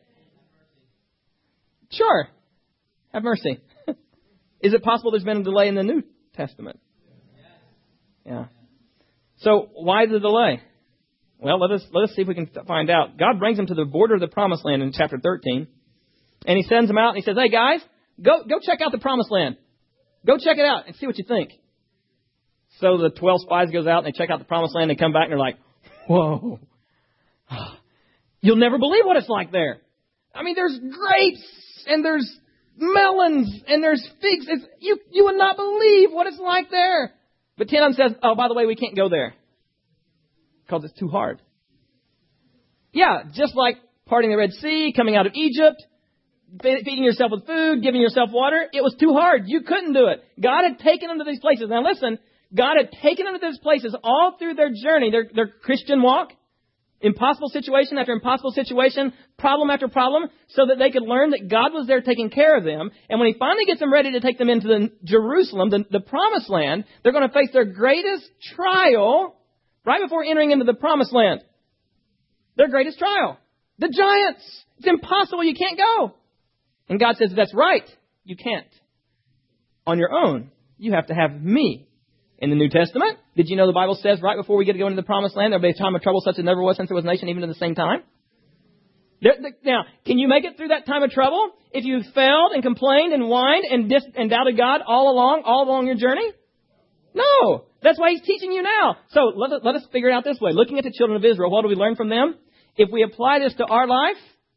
Sure. Have mercy. Is it possible there's been a delay in the New Testament? Yeah. So why the delay? Well, let us let us see if we can find out. God brings them to the border of the promised land in chapter thirteen. And he sends them out and he says, hey guys, go go check out the promised land. Go check it out and see what you think. So the twelve spies goes out and they check out the promised land. They come back and they're like, whoa, you'll never believe what it's like there. I mean, there's grapes and there's melons and there's figs. It's, you, you would not believe what it's like there. But ten of them says, oh, by the way, we can't go there because it's too hard. Yeah, just like parting the Red Sea, coming out of Egypt, feeding yourself with food, giving yourself water. It was too hard. You couldn't do it. God had taken them to these places. Now listen, God had taken them to these places all through their journey, their, their Christian walk. Impossible situation after impossible situation, problem after problem, so that they could learn that God was there taking care of them. And when he finally gets them ready to take them into the Jerusalem, the, the promised land, they're going to face their greatest trial right before entering into the promised land. Their greatest trial. The giants. It's impossible. You can't go. And God says, that's right. You can't. On your own. You have to have me. In the New Testament, did you know the Bible says right before we get to go into the promised land, there'll be a time of trouble such as never was since there was a nation, even at the same time? There, the, now, can you make it through that time of trouble if you failed and complained and whined and, dis, and doubted God all along, all along your journey? No. That's why he's teaching you now. So let, let us figure it out this way. Looking at the children of Israel, what do we learn from them? If we apply this to our life,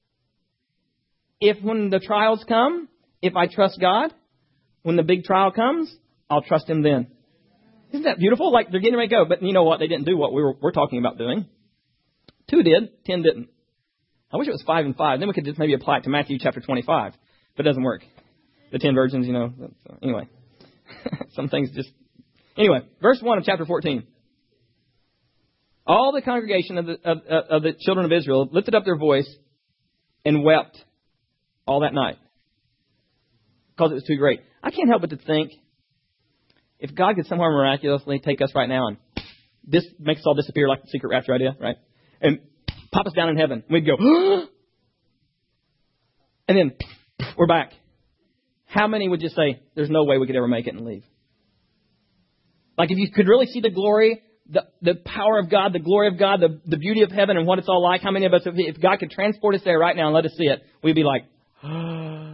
if when the trials come, if I trust God, when the big trial comes, I'll trust him then. Isn't that beautiful? Like they're getting ready to go. But you know what? They didn't do what we were we're talking about doing. Two did. Ten didn't. I wish it was five and five. Then we could just maybe apply it to Matthew chapter twenty-five. But it doesn't work. The ten virgins, you know. So anyway. Some things just... Anyway, verse one of chapter fourteen. All the congregation of the, of, of the children of Israel lifted up their voice and wept all that night. Because it was too great. I can't help but to think, if God could somehow miraculously take us right now and this makes us all disappear like the secret rapture idea, right? And pop us down in heaven. We'd go, and then we're back. how many would just say, there's no way we could ever make it and leave? Like if you could really see the glory, the, the power of God, the glory of God, the, the beauty of heaven and what it's all like, how many of us, if, if God could transport us there right now and let us see it, we'd be like, and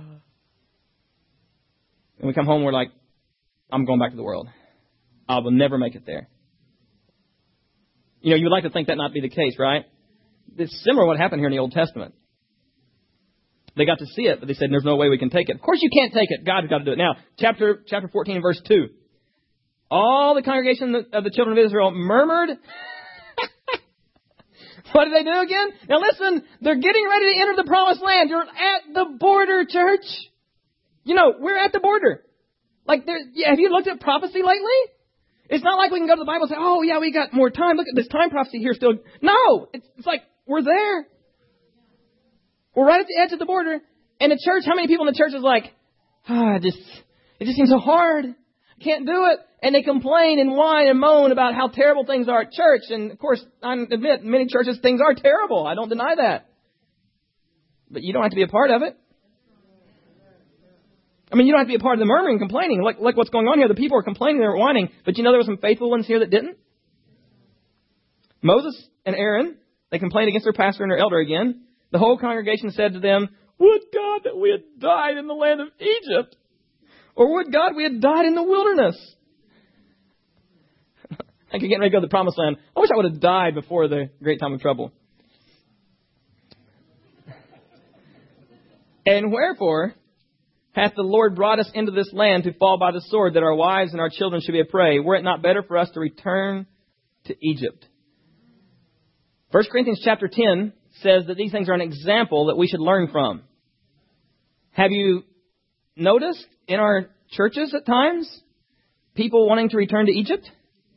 we come home, we're like, I'm going back to the world. I will never make it there. You know, you would like to think that not be the case, right? It's similar to what happened here in the Old Testament. They got to see it, but they said, there's no way we can take it. Of course you can't take it. God's got to do it. Now, chapter chapter fourteen, verse two. All the congregation of the children of Israel murmured. What did they do again? Now listen, they're getting ready to enter the promised land. You're at the border, church. You know, we're at the border. Like, there, yeah, have you looked at prophecy lately? It's not like we can go to the Bible and say, oh, yeah, we got more time. Look at this time prophecy here still. No, it's, it's like we're there. We're right at the edge of the border. And the church, how many people in the church is like, ah, oh, just, it just seems so hard. I can't do it. And they complain and whine and moan about how terrible things are at church. And, of course, I admit, many churches, things are terrible. I don't deny that. But you don't have to be a part of it. I mean, you don't have to be a part of the murmuring and complaining. Like, like what's going on here. The people are complaining, they're whining. But you know there were some faithful ones here that didn't? Moses and Aaron, they complained against their pastor and their elder again. The whole congregation said to them, would God that we had died in the land of Egypt. Or would God we had died in the wilderness. I could get ready to go to the promised land. I wish I would have died before the great time of trouble. And wherefore hath the Lord brought us into this land to fall by the sword, that our wives and our children should be a prey? Were it not better for us to return to Egypt? First Corinthians chapter ten says that these things are an example that we should learn from. Have you noticed in our churches at times people wanting to return to Egypt?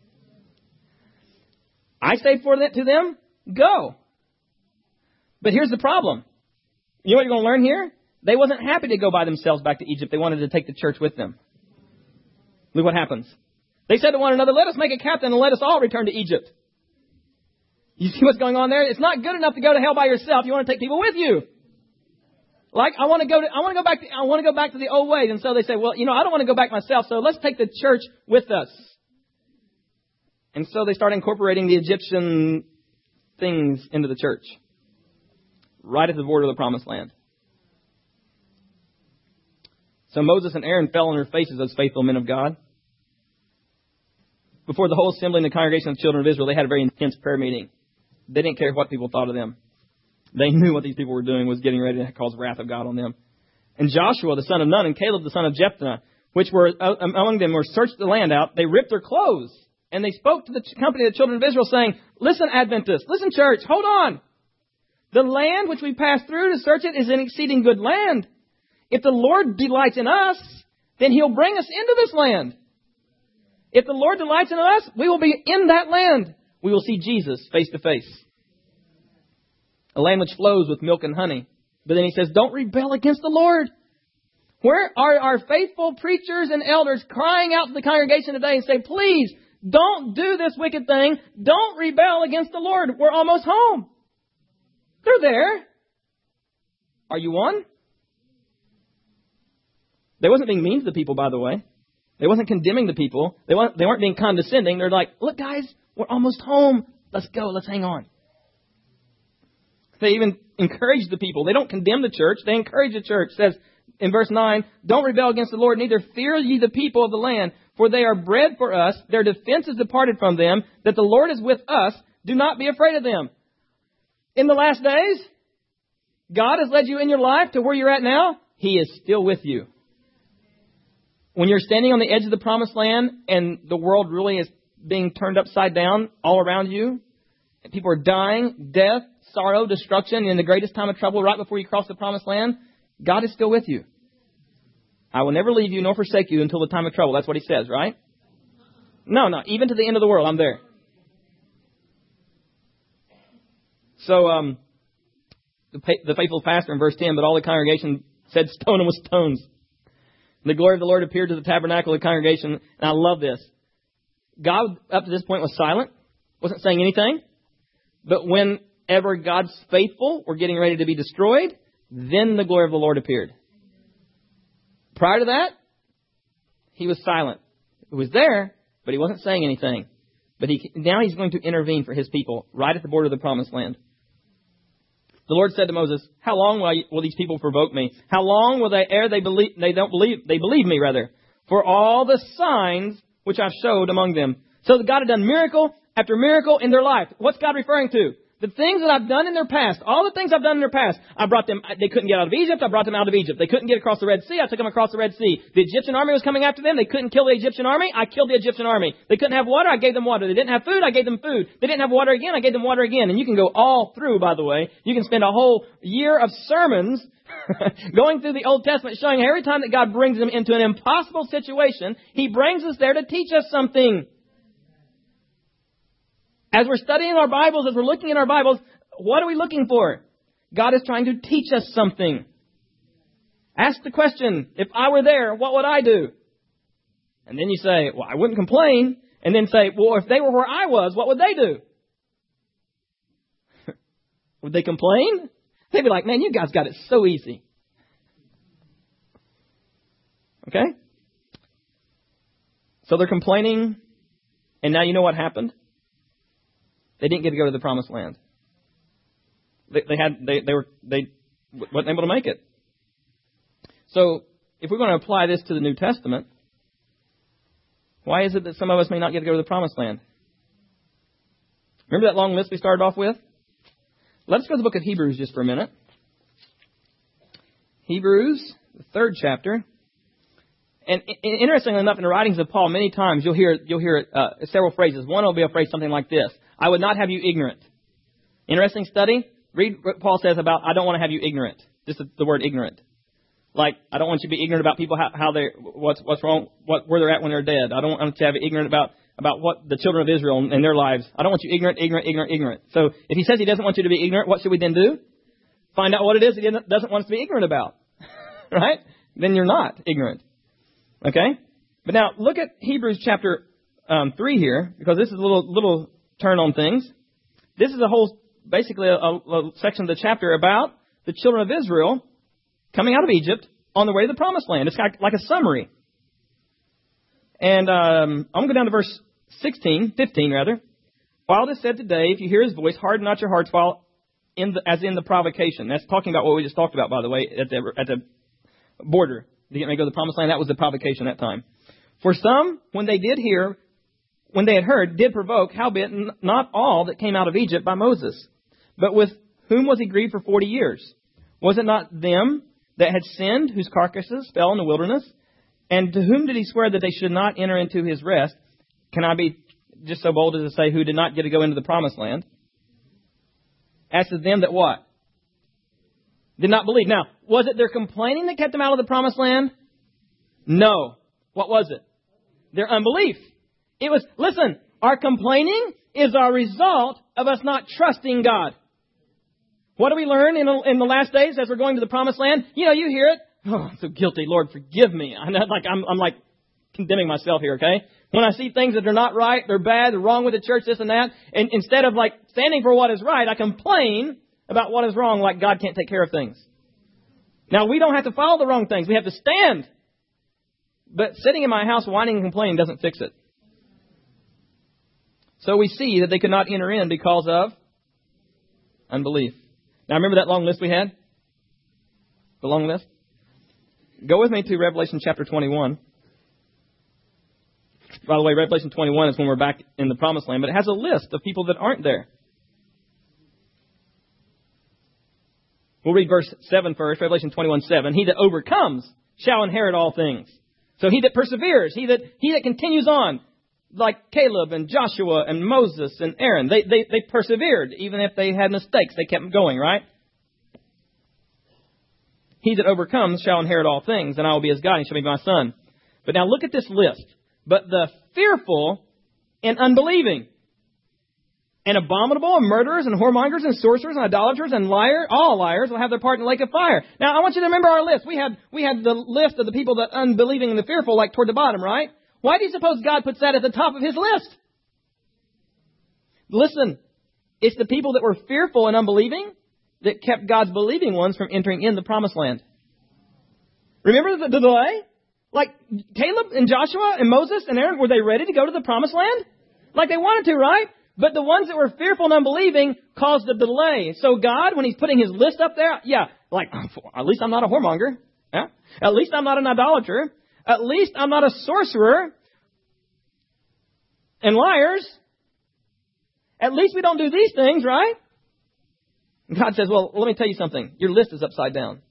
I say for that to them, go. But here's the problem. You know what you're going to learn here? They wasn't happy to go by themselves back to Egypt. They wanted to take the church with them. Look what happens. They said to one another, let us make a captain and let us all return to Egypt. You see what's going on there? It's not good enough to go to hell by yourself. You want to take people with you. Like, I want to go to, I want to go back to, I want to go back to the old ways. And so they say, well, you know, I don't want to go back myself. So let's take the church with us. And so they start incorporating the Egyptian things into the church. Right at the border of the promised land. So Moses and Aaron fell on their faces as faithful men of God. Before the whole assembly and the congregation of the children of Israel, they had a very intense prayer meeting. They didn't care what people thought of them. They knew what these people were doing was getting ready to cause wrath of God on them. And Joshua, the son of Nun, and Caleb, the son of Jephthah, which were among them, were searched the land out. They ripped their clothes. And they spoke to the company of the children of Israel, saying, listen, Adventists, listen, church, hold on. The land which we passed through to search it is an exceeding good land. If the Lord delights in us, then He'll bring us into this land. If the Lord delights in us, we will be in that land. We will see Jesus face to face. A land which flows with milk and honey. But then He says, don't rebel against the Lord. Where are our faithful preachers and elders crying out to the congregation today and say, please, don't do this wicked thing. Don't rebel against the Lord. We're almost home. They're there. Are you one? They wasn't being mean to the people, by the way. They wasn't condemning the people. They weren't, they weren't being condescending. They're like, look, guys, we're almost home. Let's go. Let's hang on. They even encourage the people. They don't condemn the church. They encourage the church. It says in verse nine, don't rebel against the Lord, neither fear ye the people of the land, for they are bread for us. Their defense is departed from them, that the Lord is with us. Do not be afraid of them. In the last days, God has led you in your life to where you're at now. He is still with you. When you're standing on the edge of the promised land and the world really is being turned upside down all around you, and people are dying, death, sorrow, destruction, in the greatest time of trouble right before you cross the promised land, God is still with you. I will never leave you nor forsake you until the time of trouble. That's what He says, right? No, no. Even to the end of the world, I'm there. So, um, the, the faithful pastor in verse ten, but all the congregation said, stone him with stones. The glory of the Lord appeared to the tabernacle of the congregation. And I love this. God, up to this point, was silent. Wasn't saying anything. But whenever God's faithful were getting ready to be destroyed, then the glory of the Lord appeared. Prior to that, he was silent. He was there, but he wasn't saying anything. But he, now he's going to intervene for his people right at the border of the promised land. The Lord said to Moses, how long will, I, will these people provoke me? How long will they ere they believe, they don't believe, they believe me rather, for all the signs which I've showed among them. So that God had done miracle after miracle in their life. What's God referring to? The things that I've done in their past, all the things I've done in their past, I brought them, they couldn't get out of Egypt, I brought them out of Egypt. They couldn't get across the Red Sea, I took them across the Red Sea. The Egyptian army was coming after them, they couldn't kill the Egyptian army, I killed the Egyptian army. They couldn't have water, I gave them water. They didn't have food, I gave them food. They didn't have water again, I gave them water again. And you can go all through, by the way. You can spend a whole year of sermons going through the Old Testament showing every time that God brings them into an impossible situation, He brings us there to teach us something. As we're studying our Bibles, as we're looking at our Bibles, what are we looking for? God is trying to teach us something. Ask the question, if I were there, what would I do? And then you say, well, I wouldn't complain. And then say, well, if they were where I was, what would they do? Would they complain? They'd be like, man, you guys got it so easy. Okay? So they're complaining. And now you know what happened? They didn't get to go to the promised land. They, they had, they, they were, they weren't able to make it. So, if we're going to apply this to the New Testament, why is it that some of us may not get to go to the promised land? Remember that long list we started off with? Let's go to the book of Hebrews just for a minute. Hebrews, the third chapter. And interestingly enough, in the writings of Paul, many times you'll hear you'll hear uh, several phrases. One will be a phrase something like this: I would not have you ignorant. Interesting study. Read what Paul says about, I don't want to have you ignorant. Just the, the word ignorant. Like, I don't want you to be ignorant about people, how, how they, what's, what's wrong, what, where they're at when they're dead. I don't want you to have ignorant about, about what the children of Israel and their lives. I don't want you ignorant, ignorant, ignorant, ignorant. So, if he says he doesn't want you to be ignorant, what should we then do? Find out what it is he doesn't want us to be ignorant about. Right? Then you're not ignorant. Okay? But now, look at Hebrews chapter um, three here, because this is a little, little turn on things. This is a whole basically a, a section of the chapter about the children of Israel coming out of Egypt on the way to the promised land. It's like, like a summary. And um, I'm going to go down to verse sixteen, fifteen rather. While it is said today, if you hear his voice, harden not your hearts while in the, as in the provocation. That's talking about what we just talked about, by the way, at the, at the border. To get ready to go to the promised land, that was the provocation at that time. For some, when they did hear, when they had heard, did provoke, howbeit not all that came out of Egypt by Moses. But with whom was he grieved for forty years? Was it not them that had sinned, whose carcasses fell in the wilderness? And to whom did he swear that they should not enter into his rest? Can I be just so bold as to say who did not get to go into the promised land? As to them that what? Did not believe. Now, was it their complaining that kept them out of the promised land? No. What was it? Their unbelief. It was, listen, our complaining is our result of us not trusting God. What do we learn in, in the last days as we're going to the promised land? You know, you hear it. Oh, I'm so guilty. Lord, forgive me. I'm not like, I'm, I'm like condemning myself here, okay? When I see things that are not right, they're bad, they're wrong with the church, this and that, and instead of like standing for what is right, I complain about what is wrong, like God can't take care of things. Now, we don't have to follow the wrong things. We have to stand. But sitting in my house whining and complaining doesn't fix it. So we see that they could not enter in because of unbelief. Now, remember that long list we had? The long list? Go with me to Revelation chapter twenty-one. By the way, Revelation twenty-one is when we're back in the promised land, but it has a list of people that aren't there. We'll read verse seven first, Revelation twenty-one, seven. He that overcomes shall inherit all things. So he that perseveres, he that he that continues on, like Caleb and Joshua and Moses and Aaron, they, they, they persevered. Even if they had mistakes, they kept going, right? He that overcomes shall inherit all things, and I will be his God, and he shall be my son. But now look at this list. But the fearful and unbelieving, and abominable, and murderers, and whoremongers, and sorcerers, and idolaters, and liars, all liars will have their part in the lake of fire. Now, I want you to remember our list. We had we had the list of the people that unbelieving and the fearful, like toward the bottom, right? Why do you suppose God puts that at the top of his list? Listen, it's the people that were fearful and unbelieving that kept God's believing ones from entering in the promised land. Remember the delay? Like Caleb and Joshua and Moses and Aaron, were they ready to go to the promised land? Like they wanted to, right? But the ones that were fearful and unbelieving caused a delay. So God, when He's putting His list up there, yeah, like, at least I'm not a whoremonger. Yeah? At least I'm not an idolater. At least I'm not a sorcerer and liars. At least we don't do these things, right? And God says, well, let me tell you something. Your list is upside down.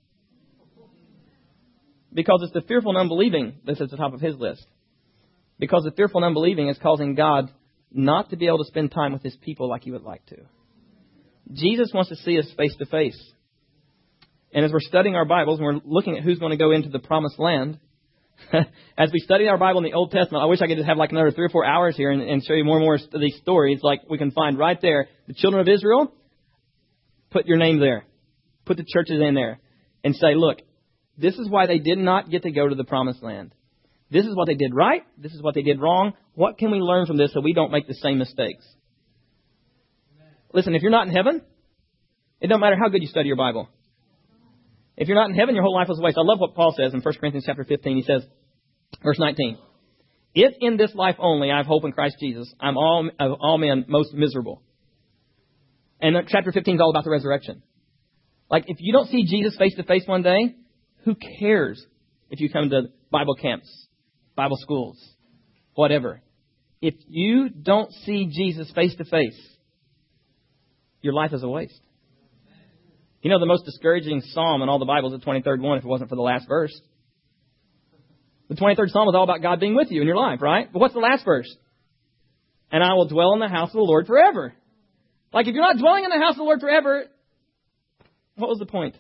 Because it's the fearful and unbelieving that's at the top of His list. Because the fearful and unbelieving is causing God not to be able to spend time with His people like He would like to. Jesus wants to see us face to face. And as we're studying our Bibles and we're looking at who's going to go into the promised land, as we study our Bible in the Old Testament, I wish I could just have like another three or four hours here and, and show you more and more of these stories. Like we can find right there, the children of Israel, put your name there. Put the churches in there and say, look, this is why they did not get to go to the promised land. This is what they did right. This is what they did wrong. What can we learn from this so we don't make the same mistakes? Listen, if you're not in heaven, it don't matter how good you study your Bible. If you're not in heaven, your whole life was a waste. I love what Paul says in First Corinthians chapter fifteen. He says, verse nineteen, if in this life only I have hope in Christ Jesus, I'm all of all men most miserable. And chapter fifteen is all about the resurrection. Like if you don't see Jesus face to face one day, who cares if you come to Bible camps, Bible schools, whatever. If you don't see Jesus face to face, your life is a waste. You know, the most discouraging psalm in all the Bible is the twenty-third one if it wasn't for the last verse. The twenty-third psalm is all about God being with you in your life, right? But what's the last verse? And I will dwell in the house of the Lord forever. Like if you're not dwelling in the house of the Lord forever, what was the point?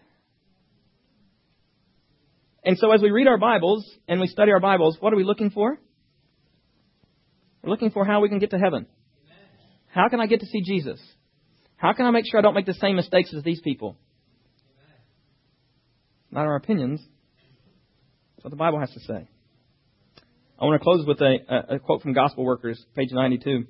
And so as we read our Bibles and we study our Bibles, what are we looking for? We're looking for how we can get to heaven. How can I get to see Jesus? How can I make sure I don't make the same mistakes as these people? Not our opinions. That's what the Bible has to say. I want to close with a, a, a quote from Gospel Workers, page ninety-two.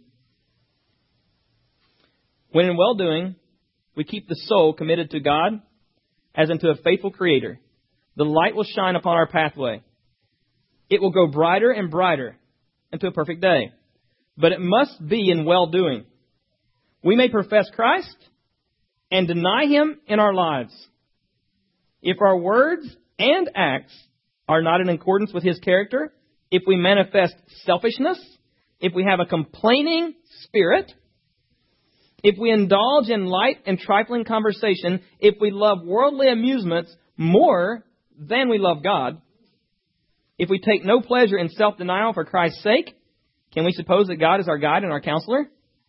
When in well-doing, we keep the soul committed to God as unto a faithful Creator, the light will shine upon our pathway. It will go brighter and brighter into a perfect day. But it must be in well-doing. We may profess Christ and deny Him in our lives. If our words and acts are not in accordance with His character, if we manifest selfishness, if we have a complaining spirit, if we indulge in light and trifling conversation, if we love worldly amusements more than we love God, if we take no pleasure in self-denial for Christ's sake, can we suppose that God is our guide and our counselor?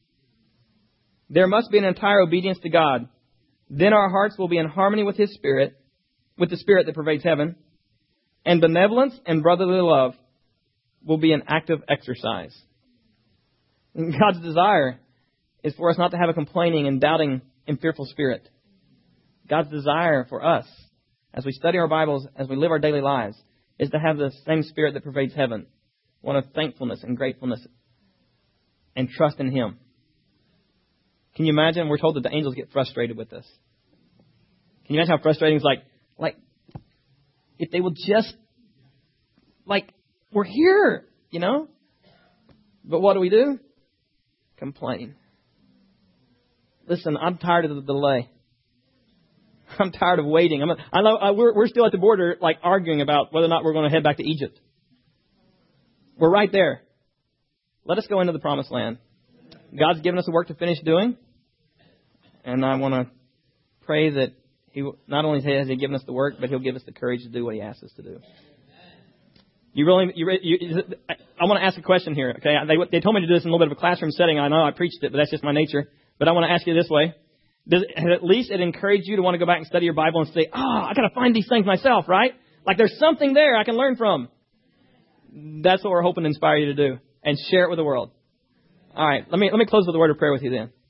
There must be an entire obedience to God. Then our hearts will be in harmony with His Spirit, with the Spirit that pervades heaven, and benevolence and brotherly love will be an active exercise. And God's desire is for us not to have a complaining and doubting and fearful spirit. God's desire for us, as we study our Bibles, as we live our daily lives, is to have the same Spirit that pervades heaven, one of thankfulness and gratefulness and trust in Him. Can you imagine? We're told that the angels get frustrated with us. Can you imagine how frustrating it's like, like, if they will just, like, we're here, you know? But what do we do? Complain. Listen, I'm tired of the delay. I'm tired of waiting. I'm, I know I, we're, we're still at the border, like, arguing about whether or not we're going to head back to Egypt. We're right there. Let us go into the promised land. God's given us a work to finish doing. And I want to pray that He not only has He given us the work, but He'll give us the courage to do what He asks us to do. You really, you, you, I want to ask a question here. Okay, they, they told me to do this in a little bit of a classroom setting. I know I preached it, but that's just my nature. But I want to ask you this way. Does it, at least it encourage you to want to go back and study your Bible and say, oh, I got to find these things myself, right? Like there's something there I can learn from. That's what we're hoping to inspire you to do and share it with the world. All right, let me let me close with a word of prayer with you then.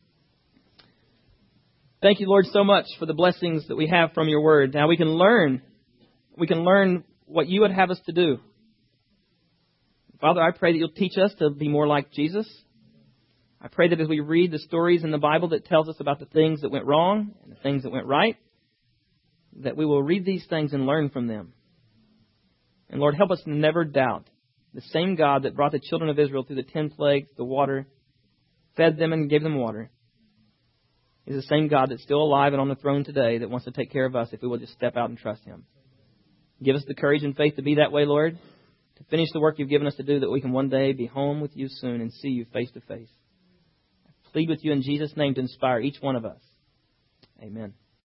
Thank you, Lord, so much for the blessings that we have from your word. Now we can learn, we can learn what you would have us to do. Father, I pray that you'll teach us to be more like Jesus. I pray that as we read the stories in the Bible that tells us about the things that went wrong and the things that went right, that we will read these things and learn from them. And Lord, help us to never doubt the same God that brought the children of Israel through the ten plagues, the water, fed them and gave them water, is the same God that's still alive and on the throne today that wants to take care of us if we will just step out and trust Him. Give us the courage and faith to be that way, Lord, to finish the work You've given us to do, that we can one day be home with You soon and see You face to face. I plead with You in Jesus' name to inspire each one of us. Amen.